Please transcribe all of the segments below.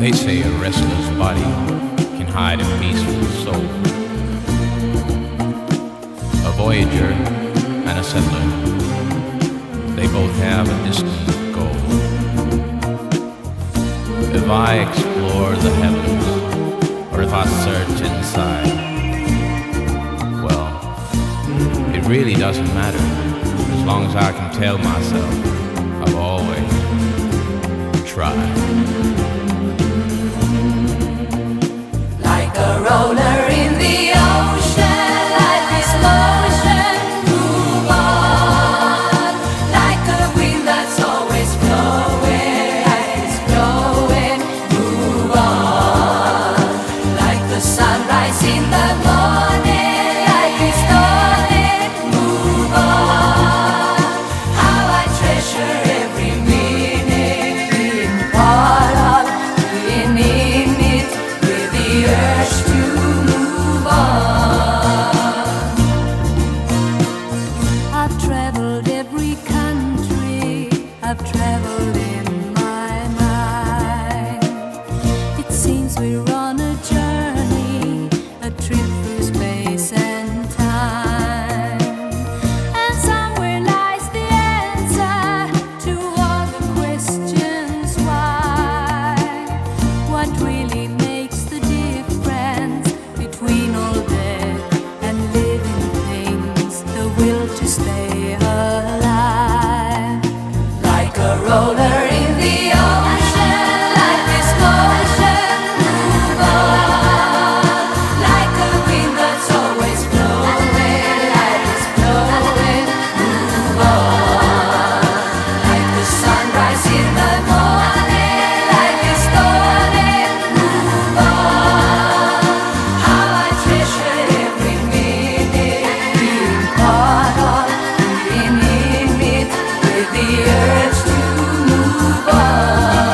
They say a restless body can hide a peaceful soul. A voyager and a settler, they both have a distant goal. If I explore the heavens, or if I search inside, well, it really doesn't matter, as long as I can tell myself I've always tried. Like a roller in the ocean, life is motion, move on. Like a wind that's always blowing, life is blowing, move on. Like the sunrise in the morning, life is dawning, move on. How I treasure every minute, being part of, being in it, with the urge to move on. I've traveled every country, I've traveled in my mind. It seems we're on a journey, a trip through space and time. And somewhere lies the answer to all the questions why. What really makes the difference between all dead and living things? The will to stay alive. Like a roller in the ocean, life is motion, move on. Like a wind that's always blowing, life is blowing, move on. Like the sunrise in the morning, life is dawning, move on. How I treasure every minute, being part of, being in it, with the urge to move on.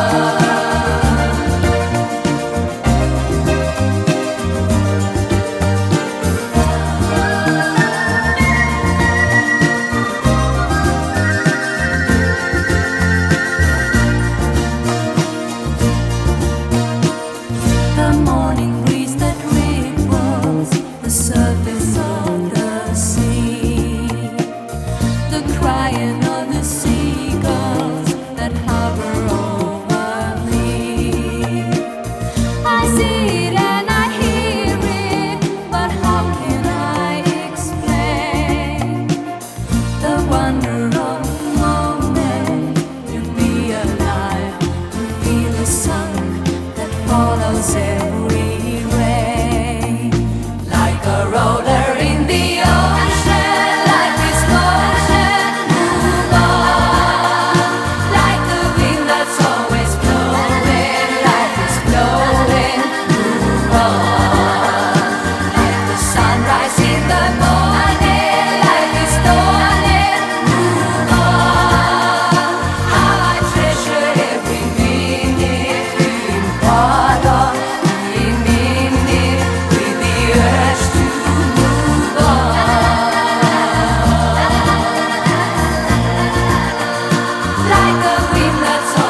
The morning breeze that ripples the surface of the sea, the crying of the seagulls that hover over me. I see it and I hear it, but how can I explain the wonder of the moment, to be alive, to feel the sun that follows every ray. Like a roller in the ocean, life is motion, move on. Like the wind that's always blowing, life is blowing, move on. Like the sunrise in the morning, life is dawning, move on. How I treasure every minute, being part of, being in it, with the urge to move on. Like a wind that's